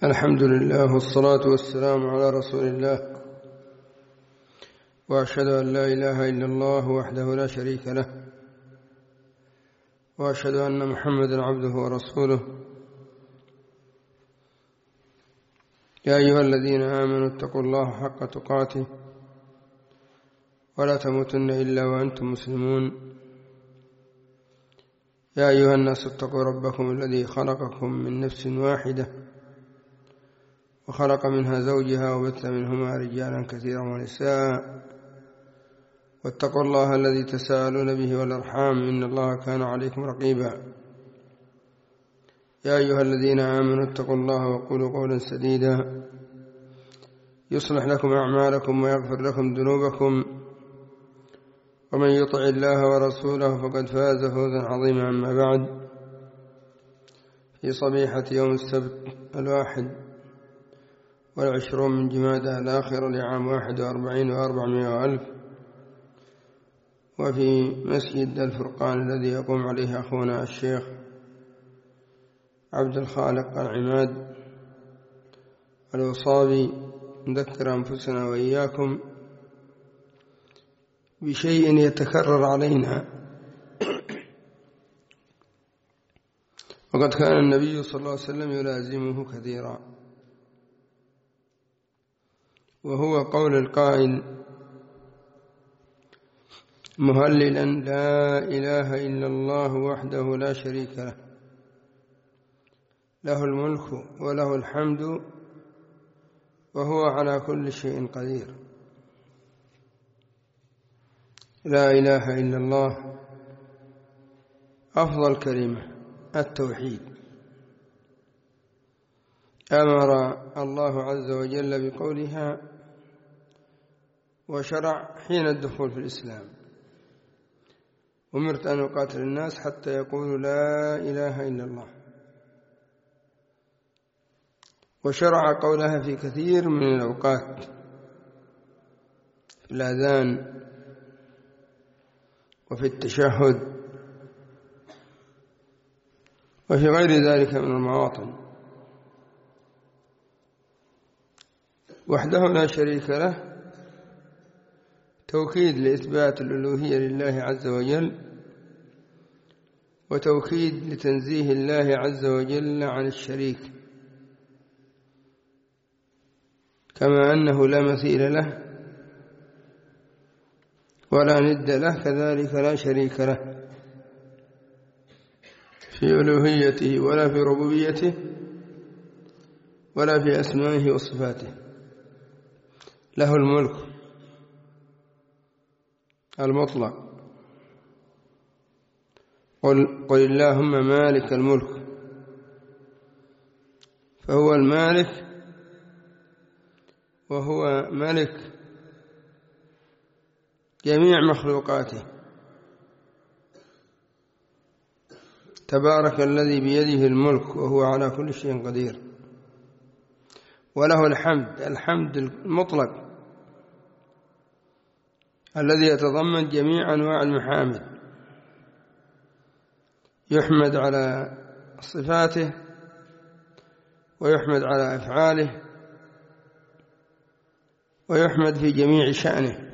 الحمد لله والصلاة والسلام على رسول الله، وأشهد أن لا إله إلا الله وحده لا شريك له، وأشهد أن محمدا عبده ورسوله. يا أيها الذين آمنوا اتقوا الله حق تقاته ولا تموتن إلا وأنتم مسلمون. يا أيها الناس اتقوا ربكم الذي خلقكم من نفس واحدة وخلق منها زوجها وبث منهما رجالا كثيرا ونساء، واتقوا الله الذي تساءلون به والأرحام إن الله كان عليكم رقيبا. يا أيها الذين آمنوا اتقوا الله وقولوا قولا سديدا يصلح لكم أعمالكم ويغفر لكم ذنوبكم، ومن يطع الله ورسوله فقد فاز فوزا عظيما. أما بعد، في صبيحة يوم السبت 21 من جمادى الآخرة لعام 41 و400 ألف، وفي مسجد الفرقان الذي يقوم عليه أخونا الشيخ عبد الخالق العماد الوصابي، نذكر أنفسنا وإياكم بشيء يتكرر علينا. وقد كان النبي صلى الله عليه وسلم يلازمه كثيرا، وهو قول القائل مهللا: لا إله إلا الله وحده لا شريك له، له الملك وله الحمد وهو على كل شيء قدير. لا إله إلا الله أفضل كلمة التوحيد. أمر الله عز وجل بقولها وشرع حين الدخول في الإسلام: أمرت أن أقاتل الناس حتى يقولوا لا إله إلا الله. وشرع قولها في كثير من الأوقات، في الأذان وفي التشهد وفي غير ذلك من المواطن. وحده لا شريك له توكيد لإثبات الألوهية لله عز وجل، وتوكيد لتنزيه الله عز وجل عن الشريك، كما أنه لا مثيل له ولا ند له، كذلك لا شريك له في ألوهيته ولا في ربوبيته ولا في أسمائه وصفاته. له الملك المطلق. قل اللهم مالك الملك، فهو المالك وهو ملك جميع مخلوقاته. تبارك الذي بيده الملك وهو على كل شيء قدير. وله الحمد المطلق الذي يتضمن جميع أنواع المحامد، يحمد على صفاته ويحمد على أفعاله ويحمد في جميع شأنه،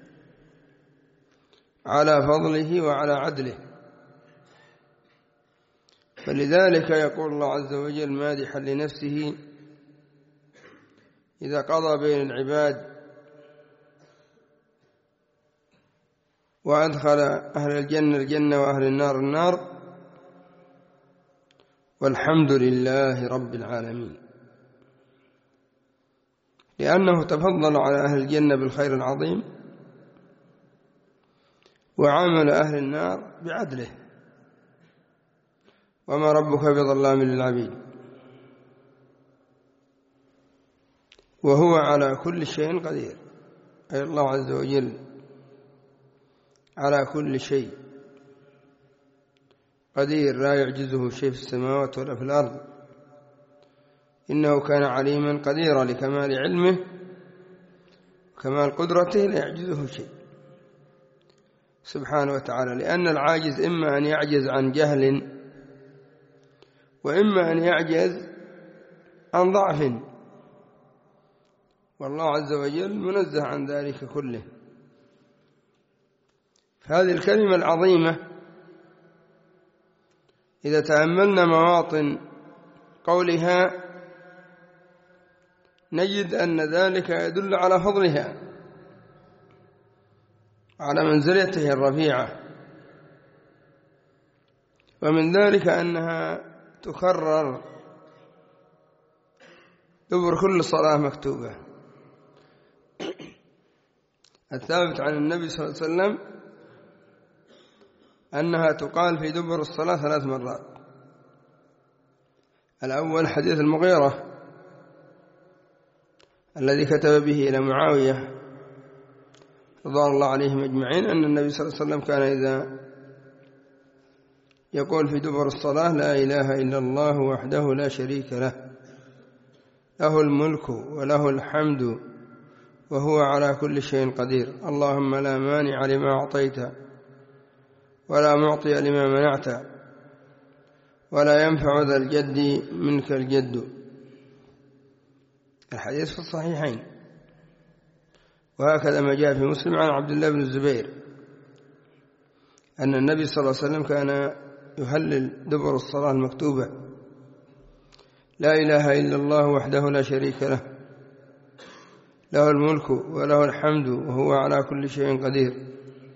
على فضله وعلى عدله. فلذلك يقول الله عز وجل مادحا لنفسه إذا قضى بين العباد وأدخل أهل الجنة الجنة وأهل النار النار: والحمد لله رب العالمين. لأنه تفضل على أهل الجنة بالخير العظيم، وعامل أهل النار بعدله، وما ربك بظلام للعبيد. وهو على كل شيء قدير، أي الله عز وجل على كل شيء قدير، لا يعجزه شيء في السماوات ولا في الأرض، إنه كان عليما قديرا، لكمال علمه وكمال قدرته لا يعجزه شيء سبحانه وتعالى. لأن العاجز إما أن يعجز عن جهل، وإما أن يعجز عن ضعف، والله عز وجل منزه عن ذلك كله. فهذه الكلمة العظيمة إذا تأملنا مواطن قولها نجد أن ذلك يدل على فضلها، على منزلته الرفيعة. ومن ذلك أنها تكرر دبر كل صلاة مكتوبة. الثابت عن النبي صلى الله عليه وسلم أنها تقال في دبر الصلاة 3 مرات. الأول حديث المغيرة الذي كتب به إلى معاوية رضوان الله عليهم أجمعين أن النبي صلى الله عليه وسلم كان إذا يقول في دبر الصلاة: لا إله إلا الله وحده لا شريك له، له الملك وله الحمد وهو على كل شيء قدير، اللهم لا مانع لما أعطيت ولا معطي لما منعت ولا ينفع ذا الجد منك الجد. الحديث في الصحيحين. وهكذا ما جاء في مسلم عن عبد الله بن الزبير أن النبي صلى الله عليه وسلم كان يهلل دبر الصلاة المكتوبة: لا إله إلا الله وحده لا شريك له، له الملك وله الحمد وهو على كل شيء قدير،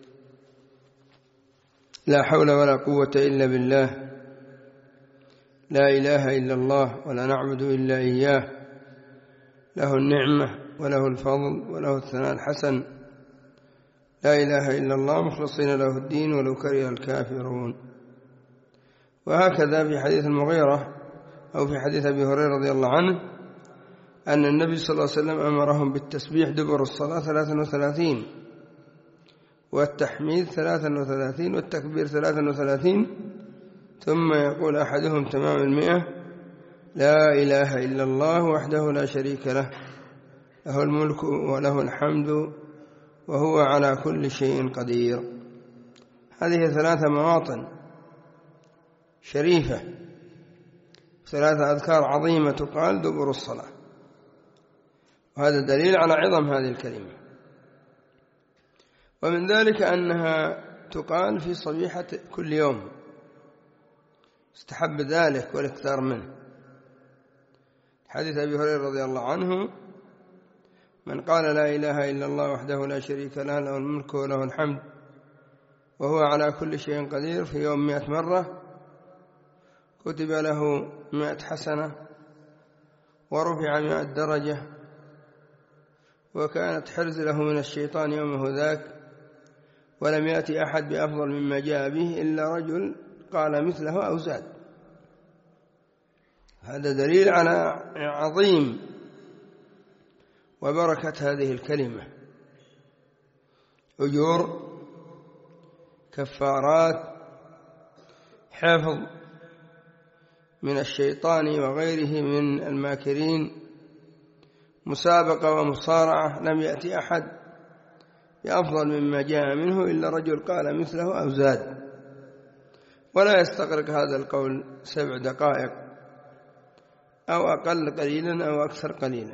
لا حول ولا قوة إلا بالله، لا إله إلا الله ولا نعبد إلا إياه، له النعمة وله الفضل وله الثناء الحسن، لا إله إلا الله مخلصين له الدين ولو كره الكافرون. وهكذا في حديث المغيرة أو في حديث أبي هريرة رضي الله عنه أن النبي صلى الله عليه وسلم أمرهم بالتسبيح دبر الصلاة 33 والتحميد 33 والتكبير 33، ثم يقول أحدهم تمام 100: لا إله إلا الله وحده لا شريك له، له الملك وله الحمد وهو على كل شيء قدير. هذه 3 مواطن شريفة، 3 أذكار عظيمة تقال دبر الصلاة، وهذا دليل على عظم هذه الكلمة. ومن ذلك أنها تقال في صبيحة كل يوم، استحب ذلك والاكثار منه. حديث أبي هريرة رضي الله عنه: من قال لا إله إلا الله وحده لا شريك له، له الملك وله الحمد وهو على كل شيء قدير في يوم 100 مرة كتب له 100 حسنة ورفع 100 درجة، وكانت حرز له من الشيطان يومه ذاك، ولم يأتي أحد بأفضل مما جاء به إلا رجل قال مثله أو زاد. هذا دليل على عظيم وبركة هذه الكلمة، أجور، كفارات، حفظ من الشيطان وغيره من الماكرين، مسابقة ومصارعة، لم يأتي أحد بأفضل مما جاء منه إلا رجل قال مثله أو زاد. ولا يستغرق هذا القول 7 دقائق أو أقل قليلا أو أكثر قليلا،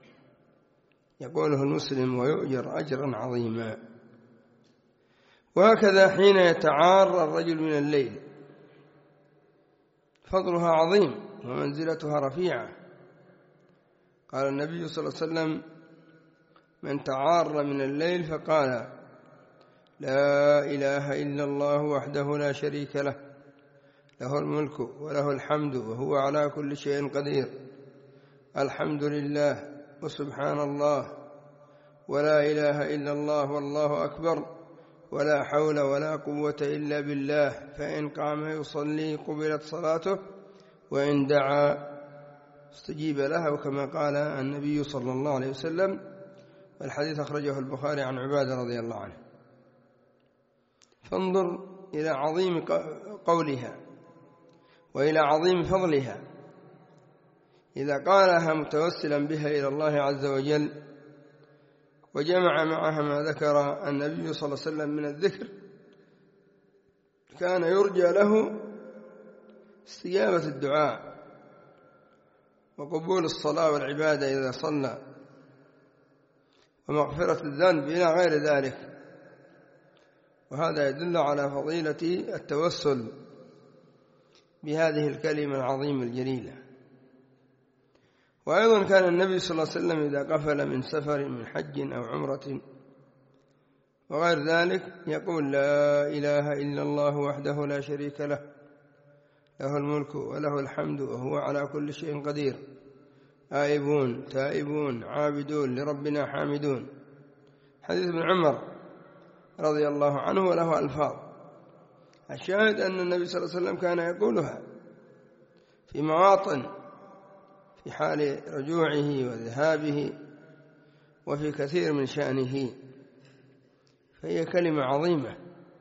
يقوله المسلم ويؤجر أجرا عظيما. وهكذا حين يتعار الرجل من الليل فضلها عظيم ومنزلتها رفيعة. قال النبي صلى الله عليه وسلم: من تعار من الليل فقال: لا إله إلا الله وحده لا شريك له، له الملك وله الحمد وهو على كل شيء قدير، الحمد لله وسبحان الله ولا إله إلا الله والله أكبر ولا حول ولا قوة إلا بالله، فإن قام يصلي قبلت صلاته وإن دعا استجيب له، وكما قال النبي صلى الله عليه وسلم. والحديث أخرجه البخاري عن عبادة رضي الله عنه. فانظر إلى عظيم قولها وإلى عظيم فضلها. إذا قالها متوسلا بها إلى الله عز وجل وجمع معها ما ذكر النبي صلى الله عليه وسلم من الذكر، كان يرجى له استجابة الدعاء وقبول الصلاة والعبادة إذا صلى، ومغفرة الذنب إلى غير ذلك. وهذا يدل على فضيلة التوسل بهذه الكلمة العظيمة الجليلة. وأيضا كان النبي صلى الله عليه وسلم إذا قفل من سفر من حج أو عمرة وغير ذلك يقول: لا إله إلا الله وحده لا شريك له، له الملك وله الحمد وهو على كل شيء قدير، آيبون تائبون عابدون لربنا حامدون. حديث ابن عمر رضي الله عنه وله ألفاظ. الشاهد أن النبي صلى الله عليه وسلم كان يقولها في مواطن، في حال رجوعه وذهابه وفي كثير من شأنه، فهي كلمة عظيمة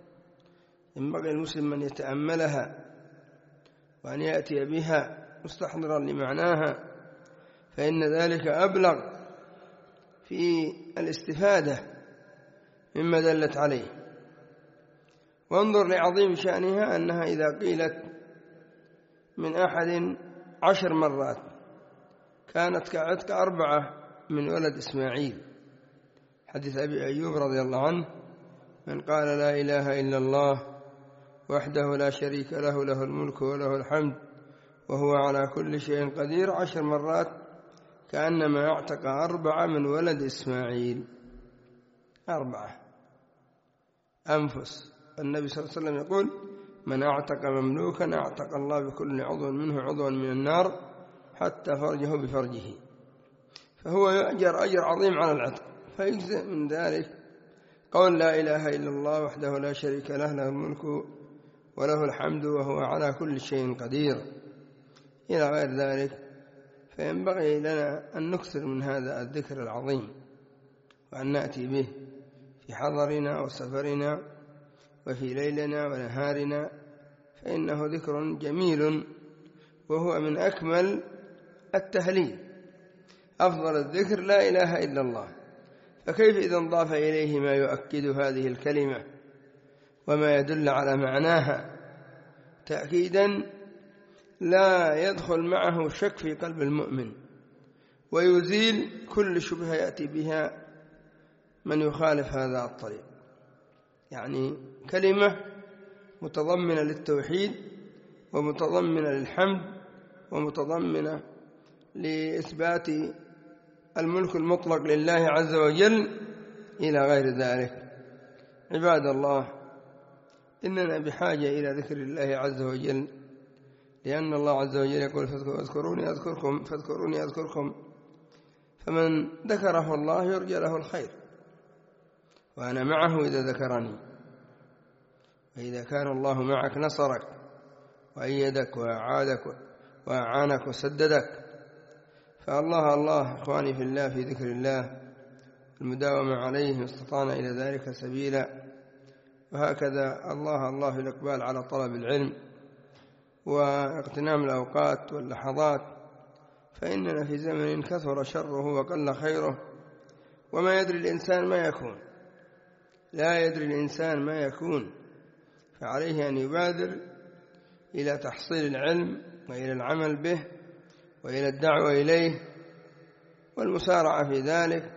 ينبغي المسلم أن يتأملها وأن يأتي بها مستحضرا لمعناها، فإن ذلك أبلغ في الاستفادة مما دلت عليه. وانظر لعظيم شأنها أنها إذا قيلت من أحد 10 مرات كانت كعتق 4 من ولد إسماعيل. حديث أبي أيوب رضي الله عنه: من قال لا إله إلا الله وحده لا شريك له، له الملك وله الحمد وهو على كل شيء قدير 10 مرات كأنما اعتق 4 من ولد إسماعيل. 4 أنفس. النبي صلى الله عليه وسلم يقول: من اعتق مملوكا اعتق الله بكل عضو منه عضوا من النار حتى فرجه بفرجه. فهو يؤجر أجر عظيم على العتق. فيجزئ من ذلك قول لا إله إلا الله وحده لا شريك له، له الملك وله الحمد وهو على كل شيء قدير، إلى غير ذلك. فينبغي لنا أن نكثر من هذا الذكر العظيم، وأن نأتي به في حضرنا وسفرنا وفي ليلنا ونهارنا، فإنه ذكر جميل وهو من أكمل التهليل. أفضل الذكر لا إله إلا الله، فكيف إذا انضاف إليه ما يؤكد هذه الكلمة وما يدل على معناها تأكيدا لا يدخل معه شك في قلب المؤمن، ويزيل كل شبهة يأتي بها من يخالف هذا الطريق. يعني كلمة متضمنة للتوحيد ومتضمنة للحمد ومتضمنة لإثبات الملك المطلق لله عز وجل إلى غير ذلك. عباد الله، إننا بحاجة إلى ذكر الله عز وجل، لأن الله عز وجل يقول: فاذكروني أذكركم، فاذكروني أذكركم. فمن ذكره الله يرجى له الخير، وأنا معه إذا ذكرني. وإذا كان الله معك نصرك وأيدك وأعانك وسددك. فالله الله إخواني في الله في ذكر الله المداومة عليه إن استطعنا إلى ذلك سبيلا. وهكذا الله في الإقبال على طلب العلم واغتنام الأوقات واللحظات، فإننا في زمن كثر شره وقل خيره، وما يدري الإنسان ما يكون، لا يدري الإنسان ما يكون. فعليه أن يبادر إلى تحصيل العلم وإلى العمل به وإلى الدعوة إليه والمسارعة في ذلك،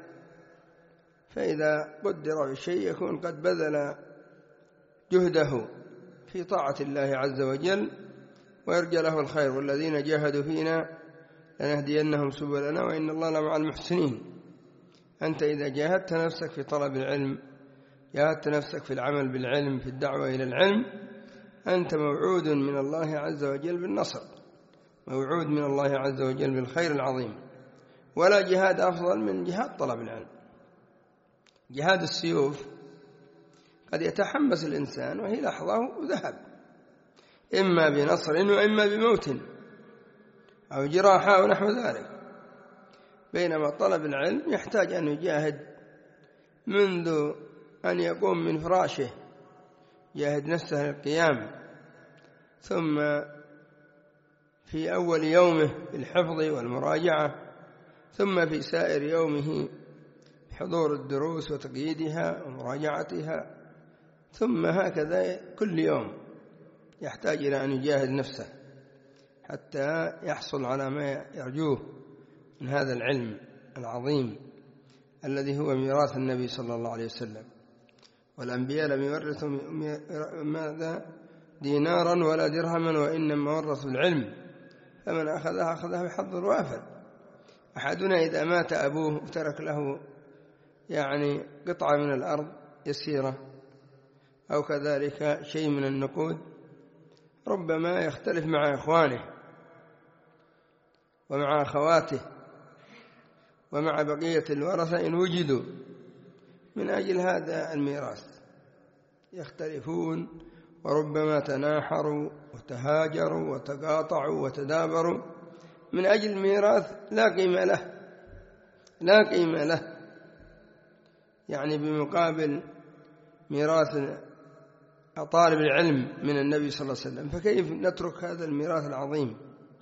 فإذا قدر بشيء يكون قد بذل جهده في طاعة الله عز وجل ويرجى له الخير. والذين جاهدوا فينا لنهدينهم سبلنا وإن الله لمع المحسنين. أنت إذا جاهدت نفسك في طلب العلم، جاهدت نفسك في العمل بالعلم، في الدعوة إلى العلم، أنت موعود من الله عز وجل بالنصر، موعود من الله عز وجل بالخير العظيم. ولا جهاد أفضل من جهاد طلب العلم. جهاد السيوف قد يتحمس الإنسان وهي لحظة وذهب، إما بنصر وإما بموت أو جراحة أو نحو ذلك. بينما طلب العلم يحتاج أن يجاهد منذ أن يقوم من فراشه، يجاهد نفسه للقيام، ثم في أول يومه بالحفظ والمراجعة، ثم في سائر يومه بحضور الدروس وتقييدها ومراجعتها، ثم هكذا كل يوم يحتاج إلى أن يجاهد نفسه حتى يحصل على ما يرجوه من هذا العلم العظيم الذي هو ميراث النبي صلى الله عليه وسلم. والأنبياء لم يورثوا ماذا دينارا ولا درهما، وإنما ورثوا العلم، فمن أخذها بحظ وافر. أحدنا إذا مات أبوه وترك له يعني قطعة من الأرض يسيرة أو كذلك شيء من النقود، ربما يختلف مع إخوانه ومع أخواته ومع بقية الورثة إن وجدوا من أجل هذا الميراث، يختلفون وربما تناحروا وتهاجروا وتقاطعوا وتدابروا من أجل ميراث لا قيمة له، يعني بمقابل ميراث طالب العلم من النبي صلى الله عليه وسلم. فكيف نترك هذا الميراث العظيم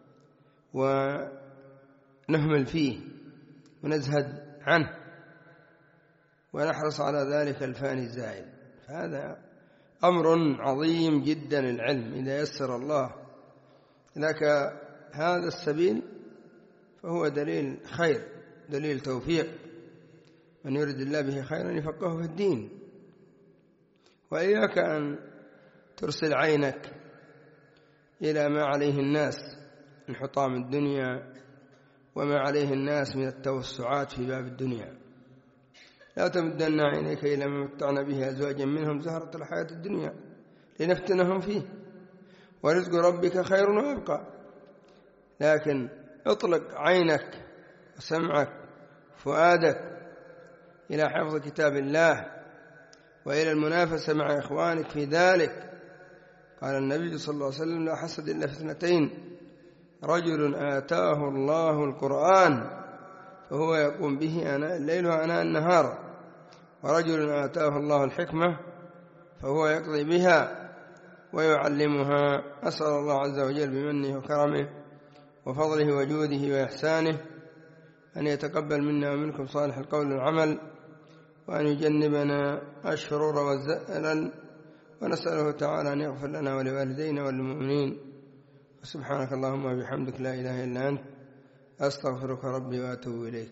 ونهمل فيه ونزهد عنه ونحرص على ذلك الفاني الزائل؟ فهذا أمر عظيم جدا العلم. إذا يسر الله لك هذا السبيل فهو دليل خير، دليل توفيق. من يرد الله به خيرا يفقهه في الدين. وإياك أن ترسل عينك إلى ما عليه الناس من حطام الدنيا وما عليه الناس من التوسعات في باب الدنيا. لا تمدن عينيك إلى ما متعنا به أزواجا منهم زهرة الحياة الدنيا لنفتنهم فيه ورزق ربك خير وأبقى. لكن اطلق عينك وسمعك فؤادك إلى حفظ كتاب الله وإلى المنافسة مع إخوانك في ذلك. قال النبي صلى الله عليه وسلم: لا حسد إلا في اثنتين: رجل آتاه الله القرآن فهو يقوم به آناء الليل وآناء النهار، ورجل آتاه الله الحكمة فهو يقضي بها ويعلمها. أسأل الله عز وجل بمنه وكرمه وفضله وجوده وإحسانه أن يتقبل منا ومنكم صالح القول والعمل، وأن يجنبنا الشرور والزلل، ونسأله تعالى أن يغفر لنا ولوالدينا وللمؤمنين. سبحانك اللهم وبحمدك لا إله إلا أنت، أستغفرك ربي وأتوب إليك.